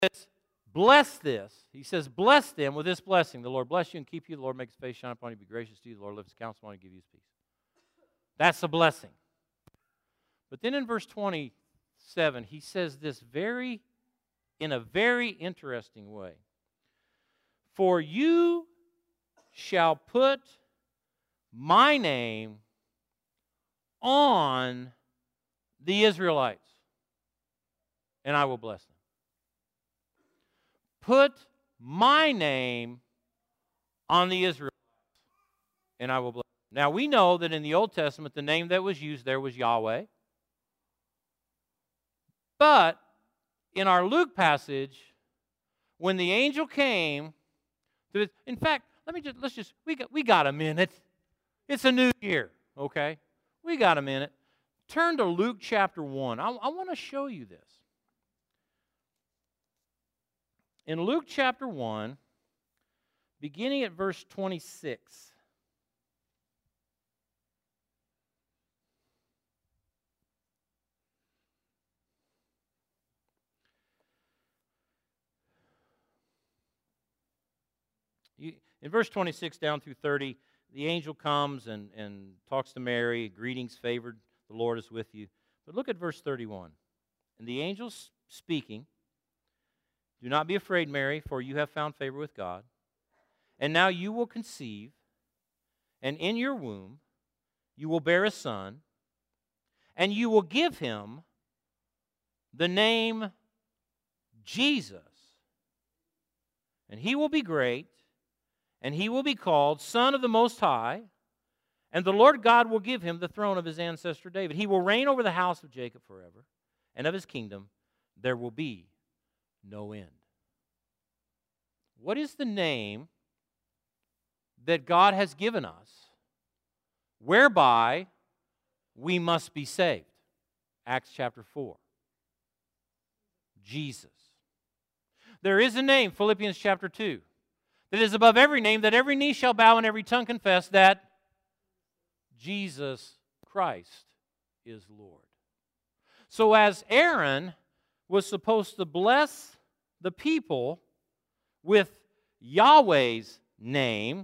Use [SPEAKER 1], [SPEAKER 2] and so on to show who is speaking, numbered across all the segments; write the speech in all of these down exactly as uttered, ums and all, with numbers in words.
[SPEAKER 1] says, bless this. He says, bless them with this blessing. The Lord bless you and keep you. The Lord make his face shine upon you, be gracious to you. The Lord lift his counsel on you and give you his peace. That's a blessing. But then in verse twenty-seven, he says this very, in a very interesting way. For you shall put my name on the Israelites, and I will bless them. Put my name on the Israelites, and I will bless them. Now, we know that in the Old Testament, the name that was used there was Yahweh. But in our Luke passage, when the angel came, to, in fact, let me just, let's just, we got, we got a minute. It's a new year, okay? We got a minute. Turn to Luke chapter one. I, I want to show you this. In Luke chapter one, beginning at verse twenty-six. You, in verse twenty-six down through thirty, the angel comes and, and talks to Mary. Greetings, favored, the Lord is with you. But look at verse thirty-one. And the angel speaking, do not be afraid, Mary, for you have found favor with God. And now you will conceive, and in your womb you will bear a son, and you will give him the name Jesus. And he will be great, and he will be called Son of the Most High, and the Lord God will give him the throne of his ancestor David. He will reign over the house of Jacob forever, and of his kingdom there will be no end. What is the name that God has given us whereby we must be saved? Acts chapter four. Jesus. There is a name, Philippians chapter two, that is above every name, that every knee shall bow and every tongue confess that Jesus Christ is Lord. So as Aaron was supposed to bless the people with Yahweh's name,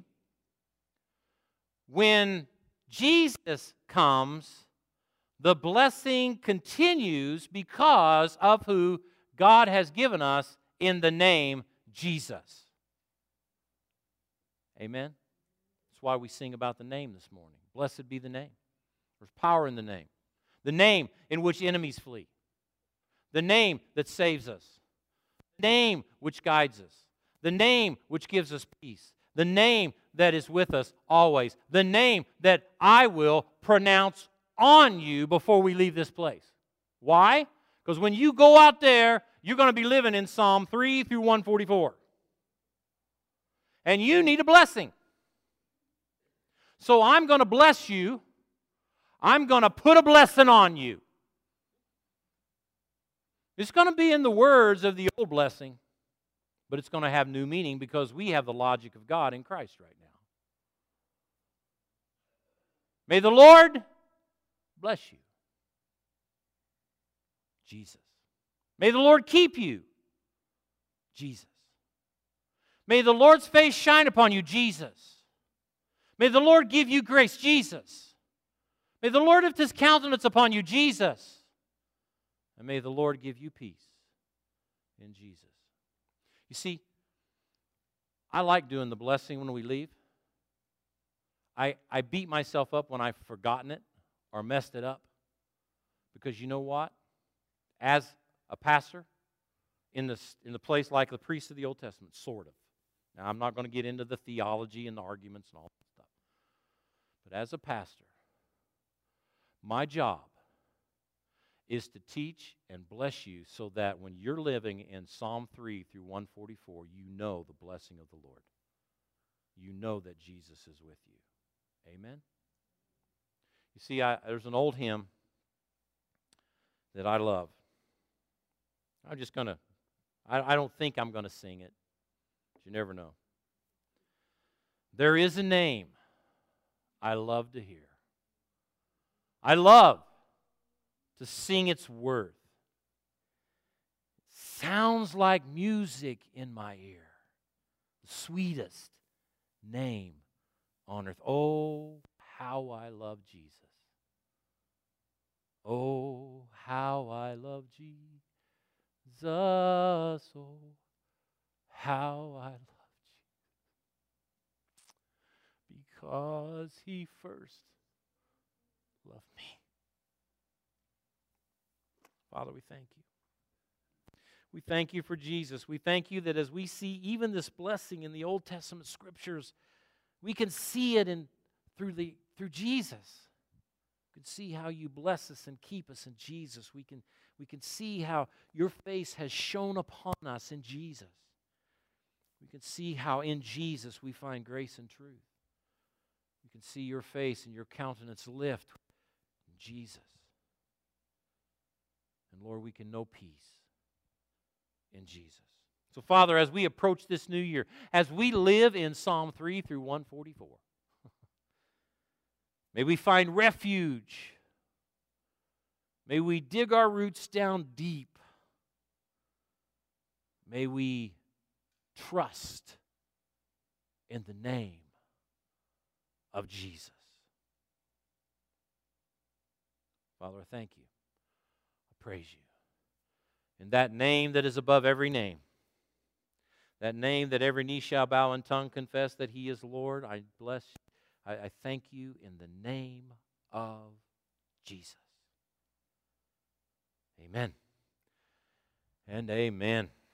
[SPEAKER 1] when Jesus comes, the blessing continues because of who God has given us in the name Jesus. Amen? That's why we sing about the name this morning. Blessed be the name. There's power in the name. The name in which enemies flee. The name that saves us. The name which guides us. The name which gives us peace. The name that is with us always. The name that I will pronounce on you before we leave this place. Why? Because when you go out there, you're going to be living in Psalm three through one forty-four. And you need a blessing. So I'm going to bless you. I'm going to put a blessing on you. It's going to be in the words of the old blessing, but it's going to have new meaning because we have the logic of God in Christ right now. May the Lord bless you. Jesus. May the Lord keep you. Jesus. May the Lord's face shine upon you. Jesus. May the Lord give you grace. Jesus. May the Lord lift his countenance upon you. Jesus. And may the Lord give you peace in Jesus. You see, I like doing the blessing when we leave. I, I beat myself up when I've forgotten it or messed it up. Because you know what? As a pastor, in, this, in the place like the priests of the Old Testament, sort of. Now, I'm not going to get into the theology and the arguments and all that stuff. But as a pastor, my job is to teach and bless you so that when you're living in Psalm three through one forty-four, you know the blessing of the Lord. You know that Jesus is with you. Amen? You see, I, there's an old hymn that I love. I'm just going to, I don't think I'm going to sing it. But you never know. There is a name I love to hear. I love to sing its worth. sounds like music in my ear. The sweetest name on earth. Oh, how I love Jesus. Oh, how I love Jesus. Oh, how I love Jesus. Because he first loved me. Father, we thank you. We thank you for Jesus. We thank you that as we see even this blessing in the Old Testament scriptures, we can see it in through the through Jesus. We can see how you bless us and keep us in Jesus. We can we can see how your face has shone upon us in Jesus. We can see how in Jesus we find grace and truth. We can see your face and your countenance lift in Jesus. And Lord, we can know peace in Jesus. So Father, as we approach this new year, as we live in Psalm three through one forty-four, may we find refuge. May we dig our roots down deep. May we trust in the name of Jesus. Father, I thank you. I praise you. In that name that is above every name, that name that every knee shall bow and tongue confess that he is Lord, I bless you. I, I thank you in the name of Jesus. Amen and amen.